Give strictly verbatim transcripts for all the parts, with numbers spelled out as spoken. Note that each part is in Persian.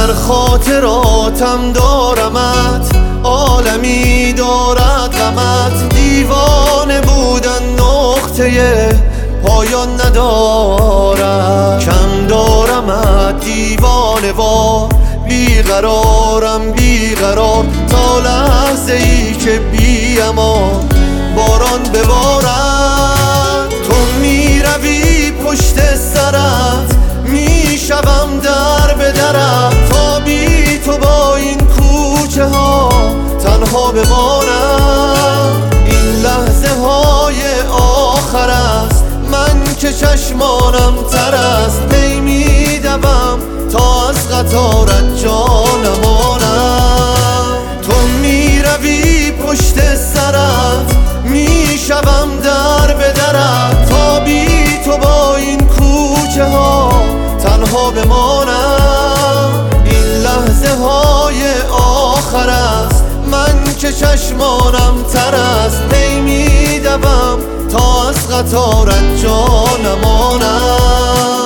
در خاطراتم دارمت، عالمی دارد غمت. دیوانه بودن نقطه پایان ندارد، کم دارمت دیوانه وار. بیقرارم بیقرار تا لحظه ای که بی امان باران ببارد. تو میروی پشت سرت، میشوم در به درت. تا بی تو با این کوچه ها تنها بمانم. این لحظه های آخر است، من که چشمانم تر است. پی میدوم تا از قطارت جا نمانم. تو میروی پشت سرت، میشوم در به درت. تا بی تو با این کوچه ها تنها بمانم. این لحظه های آخر است، من که چشمانم تر است. پی میدوم تا از قطارت جا نمانم.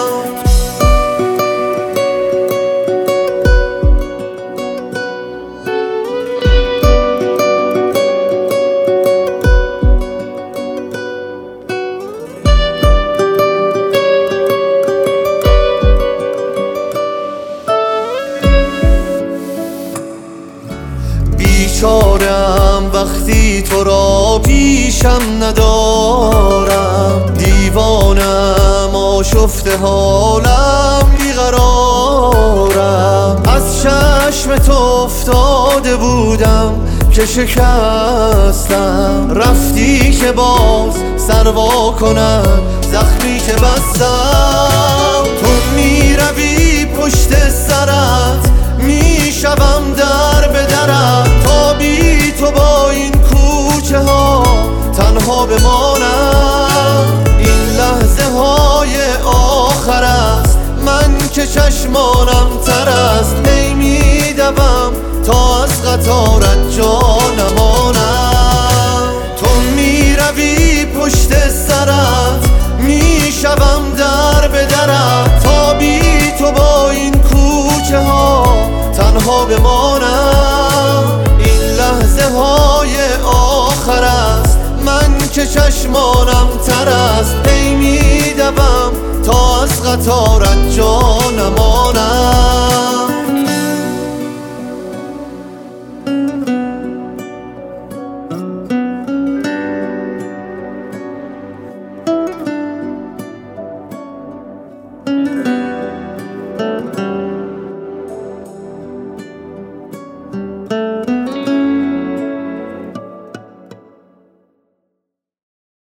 بیچارم وقتی تو را پیشم ندارم. دیوانم آشفته حالم بیقرارم. از چشم تو افتاده بودم که شکستم. رفتی که باز سر وا کند زخمی که بستم. تو میروی پشت سرت، میشوم در به درت. تا بی تو با این کوچه ها تنها بمانم. این لحظه های آخر است، من که چشمانم تر است. پی میدوم تا از قطارت جا نمانم. تو میروی پشت سرت، میشوم در به درت. تا بی تو با این کوچه ها تنها بمانم. این لحظه های آخر است، من که چشمانم تر است. پی میدوم تا از قطارت جا